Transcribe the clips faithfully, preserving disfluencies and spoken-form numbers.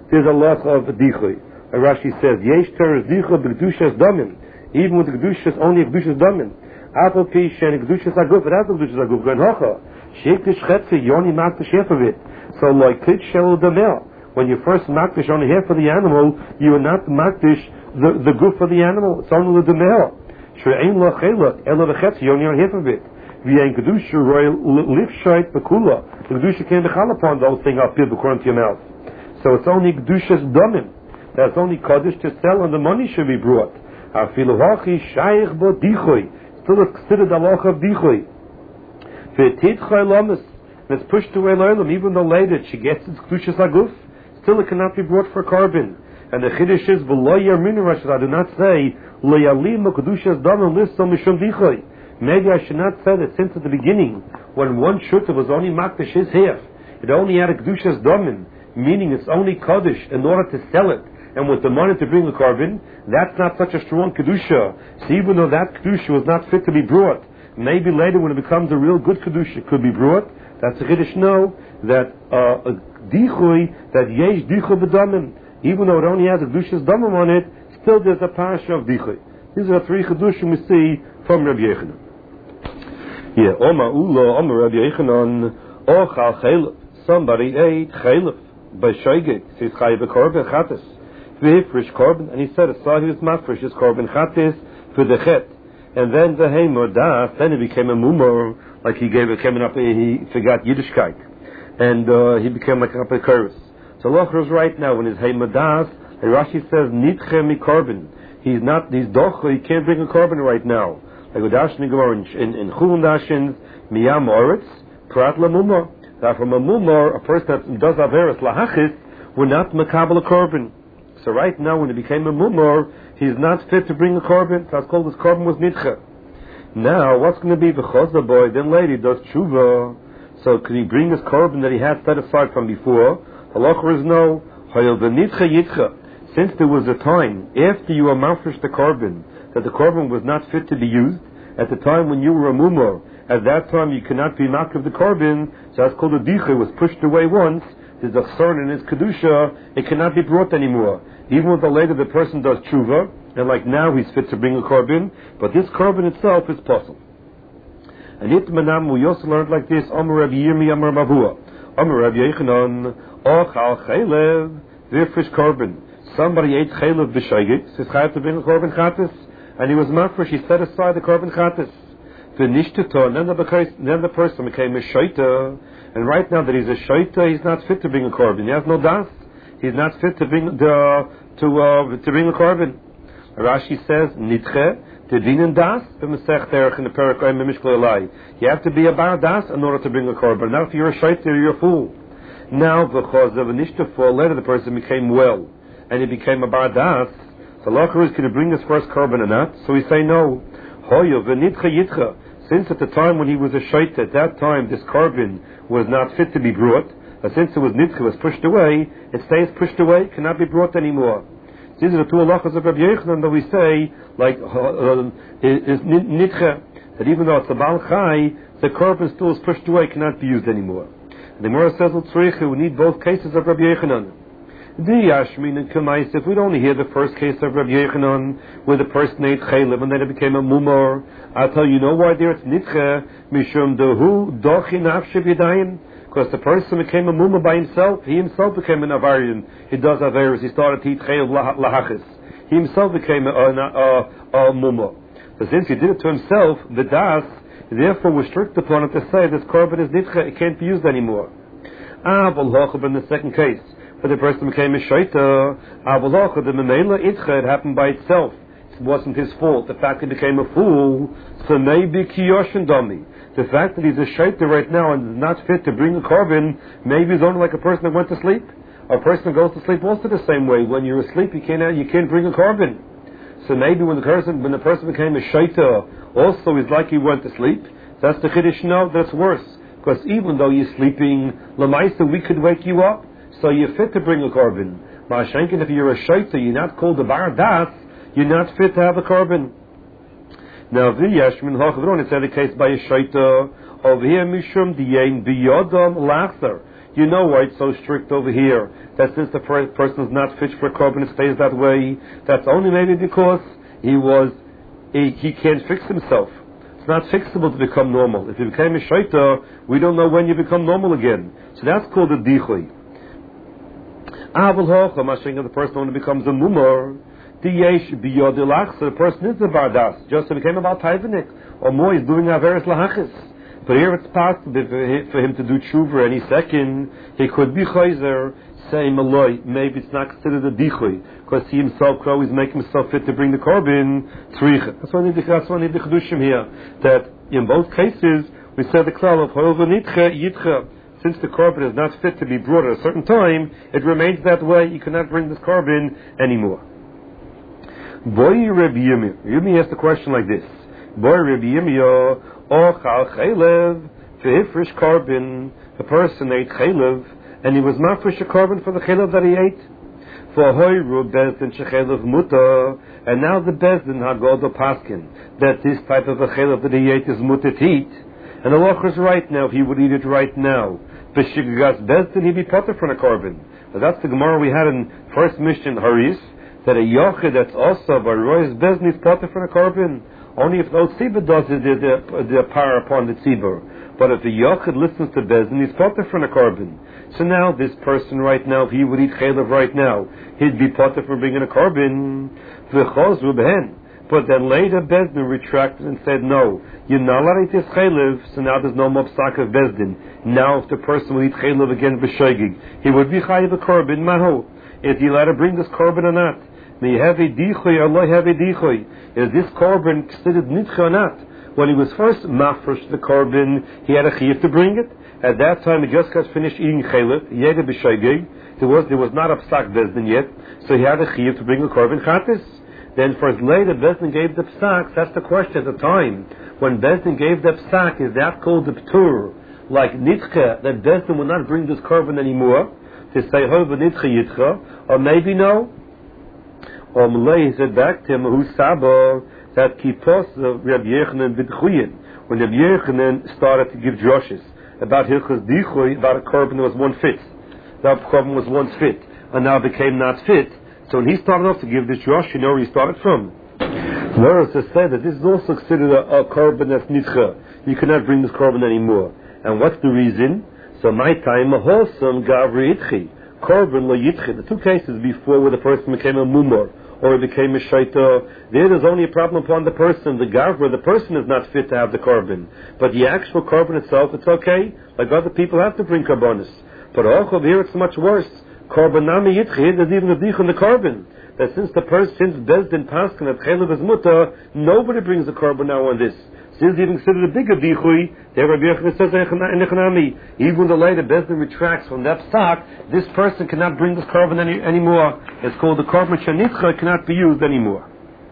there's a lot of dichui. Rashi says, Yesh teres dicha b'kedushas damim. Even with the kedushas, only kedushas damim. Apple fish and kedushas aguf, it has no kedushas aguf. Gan hocha. Sheik the shchetze, you only mark the half of it. So like klit shel damel. When you first makdish on half of the animal, you are not makdish the, the goof of the animal. It's only the damel. She'ein lo chelak, ela v'chetze, you only on half of it. V'yein kedusha royal lifshait bekula. The kedusha can't be chal upon those things up here according to your mouth. So it's only kedushas damim. That's only kaddish to sell, and the money should be brought. Afilu hachi shaykh bo dichui. Still it's considered the law of dichui. V'titchay lamas. And it's pushed away l'olam, even though later she gets its kedushas aguf. Still it cannot be brought for carbon. And the chiddush is v'lo yarminu Rashi. I do not say lo yalim kedushas damim listo mishum dichui. Maybe I should not say that since at the beginning, when one shutta was only makdish his half, it only had a kedushas damim, meaning it's only kaddish in order to sell it, and with the money to bring the carbon, that's not such a strong kedusha. So even though that kedusha was not fit to be brought, maybe later when it becomes a real good kedusha, it could be brought. That's a chiddush no, that uh, a dichui, that yesh dichui b'damim, even though it only has a kedusha's damim on it, still there's a parasha of dichui. These are the three chedushim we see from Rabbi Yechanan. Yeah, Oma Ula, Oma Rabbi Yechanan, Ochal Chelef. Somebody ate Chelef by Shoigeg. Says Chayiv Korban Chatas. V'hifrish Korban, and he said, I saw he was mafresh his Korban Chatas for the Chet. And then the Heimor Das, then he became a mumor, like he gave it, coming up, he forgot Yiddishkeit. And uh, he became like a Apikoros. So Locher is right now, when his Heimor Das, Rashi says, Nitche mi Korban. He's not, he's doch, he can't bring a Korban right now. Like with Dashin Gemara in in Chulun Dashin, Miyam Oretz, Prat la Mumor. That from a Mumor, a person that does Averis Lahachis, would not makabel a Korban. So right now, when he became a Mumor, he's not fit to bring a Korban. That's called this Korban was Nitche. Now, what's going to be the Chosda boy? Then later he does Tshuva. So could he bring his Korban that he had set aside from before? Halacha is no. Hayel the Nitche Yitche. Since there was a time after you were mafresh the Korban, that the Korban was not fit to be used, at the time when you were a Mumor, at that time you cannot be makriv the Korban, so that's called a dicha, was pushed away once, there's a chsarn in his kedusha, it cannot be brought anymore. Even with the later the person does tshuva, and like now he's fit to bring a Korban, but this Korban itself is possible. And it manam, we also learned like this, Amar Rabbi Yirmi, Amar Mavua, Amar Rabbi Yechanan, Ochal Chaylev, V'frish Korban. Somebody ate chaylev b'shaygit, says chayav to bring a korban chatas, and he was mafresh, he set aside the korban chatas. V'nishtito, and then the, then the person became a shaita, and right now that he's a shaita, he's not fit to bring a korban. He has no das. He's not fit to bring the to uh, to bring a korban. Rashi says nitche to din and das b'mesech derech in the perak oim mishkol elai. You have to be a bar das in order to bring a korban. Now if you're a shaita, you're a fool. Now v'chaz of nishtafo, later the person became well, and he became a bar das. So Locher is, can he bring his first korban or not? So we say no. Hoyo v'nitche yitcha. Since at the time when he was a shaita, at that time this korban was not fit to be brought, but since it was nitche, was pushed away, it stays pushed away, cannot be brought anymore. These are the two halachas of Rabbi Yechanan that we say, like, uh, is nitche, that even though it's a Baal Chai, the korban still is pushed away, cannot be used anymore. And the Gemara says, we need both cases of Rabbi Yechanan. The Yashmin and Kamais, if we'd only hear the first case of Rabbi Yechanan, where the person ate chaylev and then it became a mumor, I'll tell you, you know why there it's nitche, mishum dehu dochi nafshe b'yadayim, because the person became a mumor by himself. He himself became an avarian. He does averis. He started to eat chaylev lahachis. He himself became a, a, a, a mumor. But since he did it to himself, the das, therefore was strict upon it to say this korban is nitche, it can't be used anymore. Ah, but in the second case, but the person became a shaita, avolocha, the memela itcha, it happened by itself. It wasn't his fault. The fact that he became a fool, so maybe kiyoshin dami. The fact that he's a shaita right now and is not fit to bring a korban, maybe he's only like a person that went to sleep. A person goes to sleep also the same way. When you're asleep, you can't you can't bring a korban. So maybe when the person when the person became a shaita, also he's like he went to sleep. That's the chiddush. No, that's worse. Because even though you're sleeping, lamaisa, we could wake you up. So you're fit to bring a korban. Ma'ashenkin, if you're a shaita, you're not called a bar das, you're not fit to have a korban. Now, v'yashmin ha'chavron, it's the case by a shaita, over here, mishum diyein biyodam lachzer. You know why it's so strict over here. That since the first person is not fit for a korban, it stays that way. That's only maybe because he was, he, he can't fix himself. It's not fixable to become normal. If you became a shaita, we don't know when you become normal again. So that's called a dichui. Aval hocha, mashing of the person only becomes a mumor. Diyesh biyodilach, so the person is a bardas. Just so became about taivanik. Or more, he's doing averes lahachis. But here it's possible for him to do tshuva any second. He could be chayzer, say maloi. Maybe it's not considered a dichui, because he himself could always make himself fit to bring the korban tzricha. That's why I need the, that's why I need the chedushim here. That in both cases, we said the klal of hoil v'nitcha yitcha. Since the korban is not fit to be brought at a certain time, it remains that way. You cannot bring this korban anymore. Boy Rabbi Yirmiyah. Yirmiyah asked the question like this. Boy Rabbi Yirmiyah, or chal chaylev, v'hifrish korban. The person ate chaylev, and he was mafresh a korban for the chaylev that he ate. For hoyru bezdin shechaylev muta, and now the bezdin hagodo paskin, that this type of a chaylev that he ate is muta to eat. And the loch is right now, if he would eat it right now. B'shigas bezdin, he'd be potter for a korban. But that's the Gemara we had in first mission Haris, that a yochid that's also by roy's bezdin is potter for a korban. Only if the old tzibur does it, the, the, the power upon the tzibur. But if the yochid listens to bezdin, he's potter for a korban. So now this person right now, if he would eat chaylev right now, he'd be potter for bringing a korban. V'chozru behen. But then later Bezdin retracted and said, no, you're not allowed to eat this chaylev, so now there's no more psak of Bezdin. Now if the person will eat chaylev again b'shogig, he would be chayiv a korban, maho. Is he allowed to bring this korban or not? May you have a dichoy or lo have a dichoy? Is this korban considered nitcha or not? When he was first mafresh the korban, he had a chayiv to bring it. At that time he just got finished eating chaylev, yega b'shogig. There was, there was not a psak Bezdin yet, so he had a chayiv to bring the korban chatis. Then first later, Bezdin gave the psak. That's the question at the time. When Bezdin gave the psak, is that called the ptur? Like nitcha, that Bezdin will not bring this korban anymore. To say, hova nitcha yitcha. Or maybe no. Or Malay said back to him, who sabo, that kipos of Rabbi Yechanan b'dchuyin. When Rabbi Yechanan started to give droshes about hilchas dichuy, about a korban that was one fit. That korban was once fit, and now became not fit. So when he started off to give this Rosh, you know where he started from. Laura has said that this is also considered a, a korban that's nitcha. You cannot bring this korban anymore. And what's the reason? So my time, a wholesome gavri itchi. Korban lo yitchi. The two cases before where the person became a mumor or he became a shaita, there is only a problem upon the person. The gavra, the person is not fit to have the korban. But the actual korban itself, it's okay. Like other people have to bring korbanos. But also here it's much worse. Korbanami yitchi, there's even a dich on the korban. That since the person, since Bezdin Paskin at chaylev is muta, nobody brings the korban now on this. Since even considered a bigger dichui, there Rabbi Yochanan says in Echanami, even when the later Bezdin retracts from that psak, this person cannot bring this korban any, anymore. It's called the korban shanitcha, it cannot be used anymore.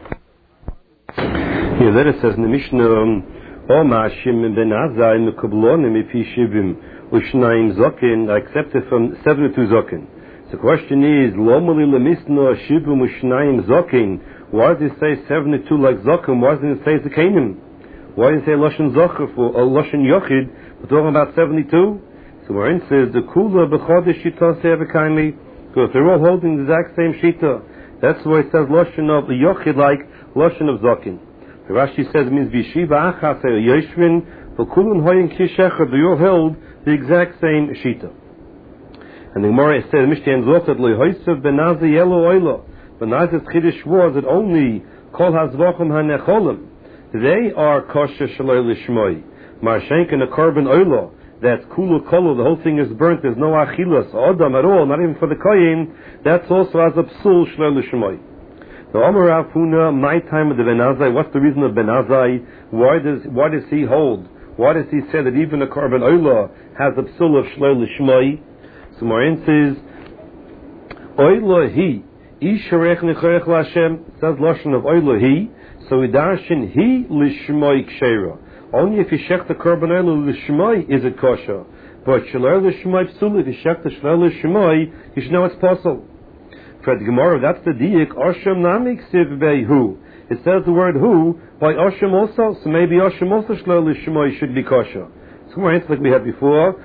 Here then it says in the Mishnah, O ma'ashim ben azai mekablonim ifi shivim u'shnayim zokin, I accept it from seventy-two zokin. The question is, Lomali lemisno shivim u'shnayim zokin. Why does it say seventy-two like zokin? Why doesn't it say zakanim? Why does it say loshen zocher for a loshen yochid? We're talking about seventy-two. So Marin says the kula b'chodesh shita sevakaimi, because they're all holding the exact same shita. That's why it says loshen of the yochid like loshen of zokin. The Rashi says it means b'shiva achas yoshvin v'kulun hoyin kishecher. They all held the exact same shita. And the Gemara says, Mishtan Zotat Lehoisav Benazi Yelo Oilo. Benaz's Chiddush was that only Kol Hazvachim HaNecholim. They are kosher Shaloi Lishmoi. Marshenk and a korban Oilo. That's Kulu Kolu, the whole thing is burnt, there's no Achilas, Odam at all, not even for the Koyin. That's also as a Psul Shaloi Lishmoi. Now, Amar Rav Huna, my time of the Benazai, what's the reason of Benazai? Why does, why does he hold? Why does he say that even a korban Oilo has a Psul of Shaloi Lishmoi? So Marin says, Oilohi, Isharech Nechorech Lashem, says Lashon of Oilohi, so we darshan He Lishmoi Kshera. Only if you shech the korban Oilo Lishmoi is it kosher. But Shaloi Lishmoi Psul, if you shech the Shaloi Lishmoi, you should know it's possible. For the Gemara, that's the diik, Oshem Namik Siv Behu. It says the word who by Oshem also, so maybe Oshem also Shaloi Lishmoi should be kosher. So like we had before,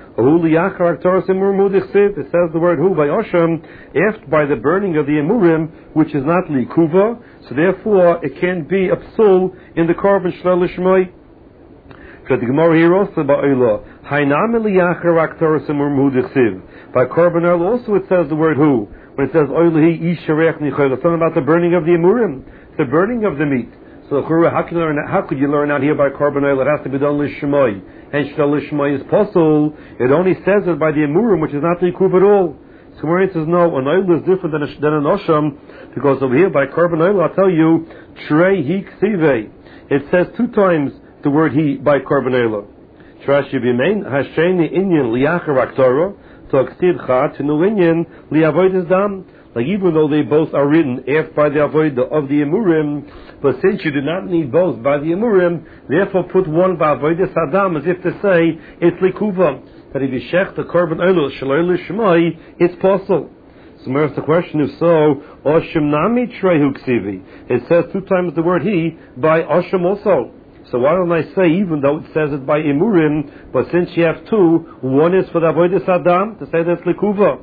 it says the word hu by Osham, after by the burning of the emurim, which is not likuva, so therefore it can't be a psul in the korban shlel lishmoi. So the Gemara here also by Oila, hainam eliyachar aktoros emur mudichsiv. By korban oil also it says the word hu, when it says oilahi isharech nichol, something about the burning of the emurim, the burning of the meat. So how could you learn, how could you learn out here by korban oil? It has to be done lishmoi. And shel lishmoi is possible. It only says it by the emurim, which is not the yikuv at all. So where it says no, an oil is different than, a, than an osham, because over here by korban oil, I'll tell you, trei hi ksive. It says two times the word he by korban oil. Trash yibimein hasheni inyan liyachar aktoro to ksiv cha to no inyan liyavoid dam. Like even though they both are written after by the avoid of the emurim, but since you do not need both by the emurim, therefore put one by avoidus adam as if to say it's likuva. That if you shech the korban oil shaloi lishmoi, it's possible. So where's the question? If so, oshim nami trehu ksivi. It says two times the word he by oshim also. So why don't I say even though it says it by emurim, but since you have two, one is for the avoidus adam to say that's likuva.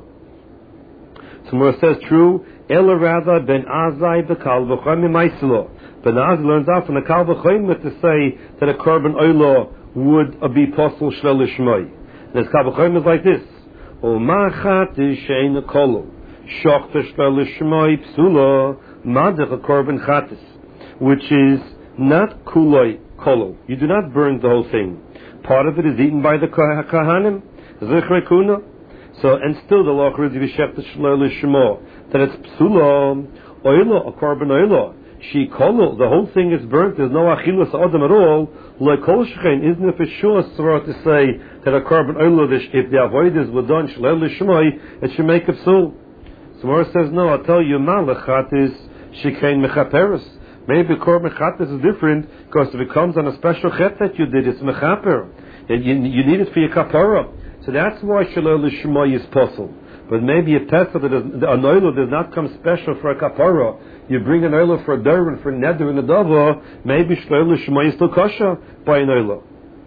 So where it says true, ela rather ben azai bekal v'choim imaisilo. Ben Azai learns out from the kal v'choim to say that a korban oilo would uh, be possible shlel lishmoi. And this kal v'choim is like this: O machat ishein kolo shochta shlel lishmoi psula madach a korban chatis, which is not kuloi kolo. You do not burn the whole thing. Part of it is eaten by the kahanim. Zichrei kuna. So, and still the law is v'shechta shlel lishmo, that it's psula oilo, a korban oilo. She kolo, the whole thing is burnt. There's no achilus adam at all. Like kol shechein, isn't it for sure to say that a korban oilo, if the avoiders were done shlel lishmoi, it should make a psul? So Mora says no. I'll tell you, malachat is shechein mechaperes. Maybe korban chatas is different because if it comes on a special chet that you did, it's mechaper. You, you need it for your kapara. So that's why shalol lishmoi is possible. But maybe a pesach, an oilo does not come special for a kapara. You bring an oilo for a dervan, for a neder and a dava, maybe shalol lishmoi is still kosher by an oilo.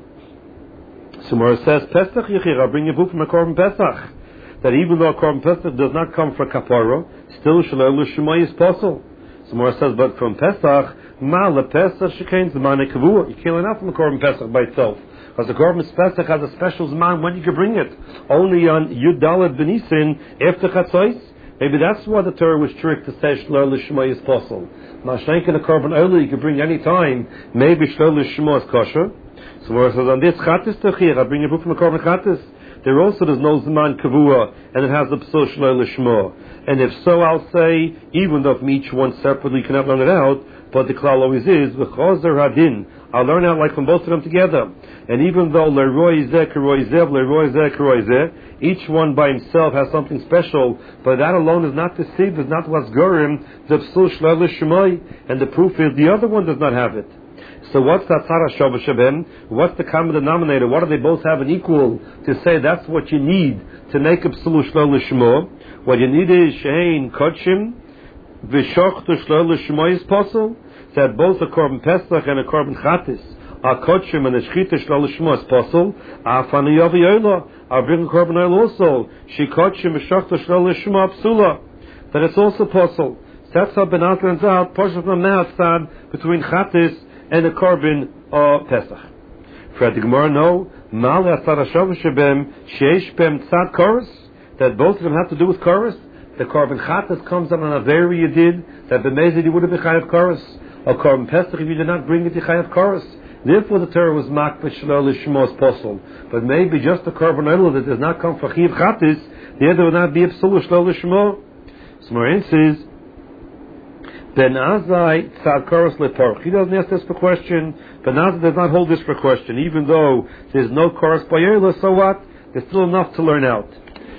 So Mora says, Pesach yichir, I'll bring you a book from a korban pesach. That even though a korban pesach does not come for a kapara, still shalol lishmoi is possible. So Mora says, but from pesach, ma le pesach shekein zman kavua. You can't learn out from a korban pesach by itself. Because the korban pesach has a special zman when you can bring it. Only on Yud Daled Benisin after Chatzos. Maybe that's why the Torah was tricked to say Shloi Lishma is possible. Mashenk in a korban oil you can bring any time. Maybe Shloi Lishma is kosher. So where it says on this Chatis Techir, I bring a book from a korban Chatis. There also there's no zman kavua, and it has the psul Shloi Lishma. And if so, I'll say even though from each one separately you cannot learn it out, but the klal always is v'chozer hadin. I'll learn out like from both of them together. And even though leroy zeh keroy zeh, leroy zeh keroy zeh, each one by himself has something special, but that alone is not the siv, is not what's gorim, the psul shlel l'shmoi, and the proof is the other one does not have it. So what's that tzara shava shabem? What's the common denominator? What do they both have an equal to say that's what you need to make a psul shlel l'shmo? What you need is shein kodshim, v'shochtu shlel l'shmo is possible. That both a korban pesach and a korban chatis are kodshim and a shchita shlel l'shmo is possible. Afani yavi yola, I'll bring a korban oil also. She kodshim v'shochtu shlel l'shmo psula. That it's also possible. That's how Ben Azai learns out, portion from the between chatis and the korban uh, pesach. For the Gemara, no. Mal yasar hashav shebem sheish bem tzad chorus. That both of them have to do with chorus. The korban chatas comes on a very you did that the mezid you would have been chayav chorus. A korban pesach if you did not bring it to chayav chorus. Therefore the Torah was makbet shlol lishmo as possible. But maybe just the korban oil that does not come for chayav chatas, the other would not be a psul shlol lishmo. So Morin says, Ben Azai tzad chorus leparch. He doesn't ask this for question. Ben Azai does not hold this for question. Even though there's no chorus by Yola, so what? There's still enough to learn out.